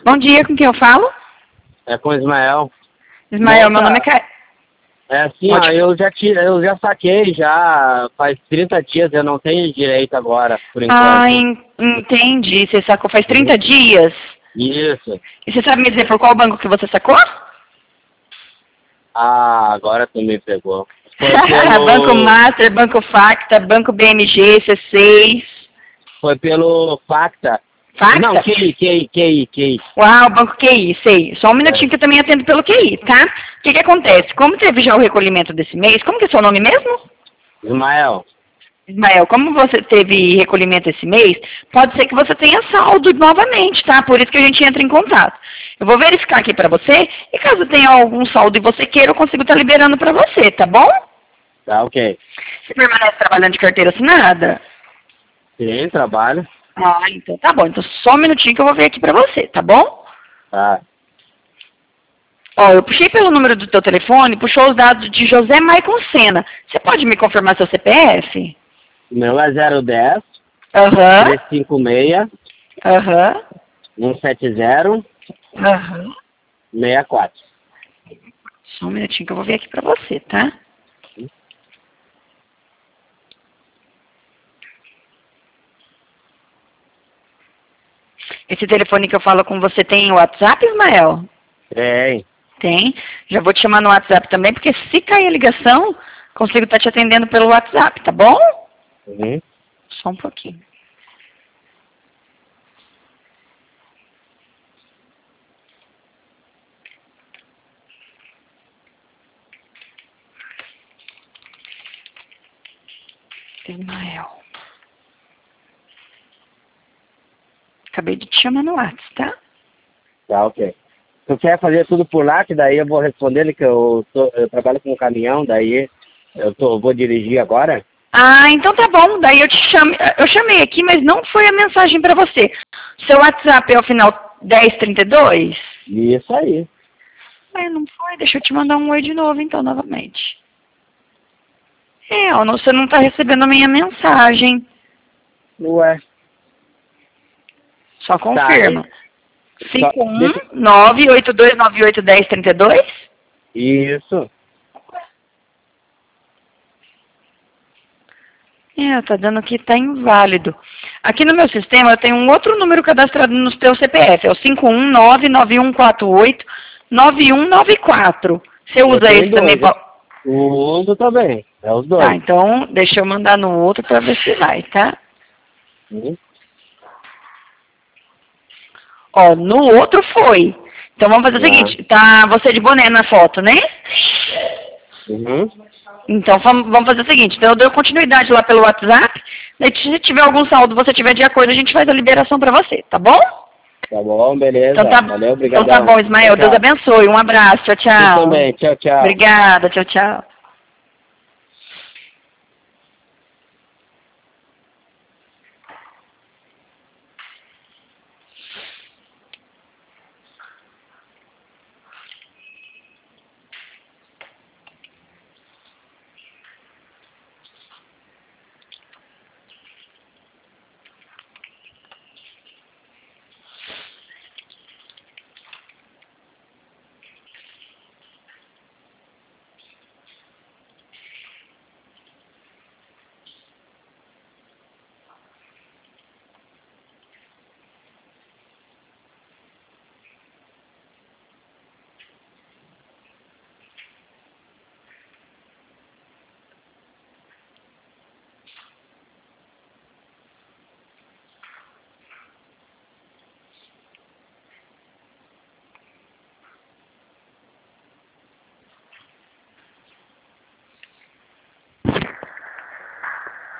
Bom dia, com quem eu falo? É com o Ismael. Ismael, meu nome é Caio. É assim, ó, eu já saquei já faz 30 dias, eu não tenho direito agora, por enquanto. Ah, entendi. Você sacou faz 30 dias? Isso. E você sabe me dizer por qual banco que você sacou? Ah, agora tu me pegou. Foi pelo... Banco Master, Banco Facta, Banco BMG, C6. Foi pelo Facta. Facta? Não, QI. Uau, Banco QI, sei. Só um minutinho que eu também atendo pelo QI, tá? O que acontece? Como teve já o recolhimento desse mês, como que é seu nome mesmo? Ismael. Ismael, como você teve recolhimento esse mês, pode ser que você tenha saldo novamente, tá? Por isso que a gente entra em contato. Eu vou verificar aqui pra você, e caso tenha algum saldo e você queira, eu consigo estar liberando pra você, tá bom? Tá, ok. Você permanece trabalhando de carteira assinada? Sim, trabalho. Ah, então tá bom. Então só um minutinho que eu vou ver aqui pra você, tá bom? Tá. Ó, eu puxei pelo número do teu telefone, puxou os dados de José Maicon Sena. Você pode me confirmar seu CPF? Meu é 010 Aham. 356 Aham. 170 Aham. 64. Só um minutinho que eu vou ver aqui pra você, tá? Esse telefone que eu falo com você tem WhatsApp, Ismael? Tem. Tem. Já vou te chamar no WhatsApp também, porque se cair a ligação, consigo estar te atendendo pelo WhatsApp, tá bom? Uhum. Só um pouquinho. Ismael. Acabei de te chamar no WhatsApp, tá? Tá, ok. Tu quer fazer tudo por lá, que daí eu vou responder ele que eu trabalho com um caminhão, daí vou dirigir agora? Ah, então tá bom. Daí eu chamei aqui, mas não foi a mensagem pra você. Seu WhatsApp é o final 1032? Isso aí. Mas não foi. Deixa eu te mandar um oi de novo, então, novamente. Ó, você não tá recebendo a minha mensagem. Ué. Só confirma. Tá, 51982981032? Isso. Tá dando que tá inválido. Aqui no meu sistema eu tenho um outro número cadastrado no seu CPF. É o 51991489194. Você usa esse também? Uso também. É os dois. Tá, então deixa eu mandar no outro pra ver se vai, tá? Ó, no outro foi. Então vamos fazer o seguinte, tá você de boné na foto, né? Uhum. Então vamos fazer o seguinte, então eu dou continuidade lá pelo WhatsApp, daí se tiver algum saldo, você tiver de acordo, a gente faz a liberação pra você, tá bom? Tá bom, beleza. Então tá, valeu, obrigado. então tá bom, Ismael, Tchau. Deus abençoe, um abraço, tchau, tchau. Você também, tchau, tchau. Obrigada, tchau, tchau.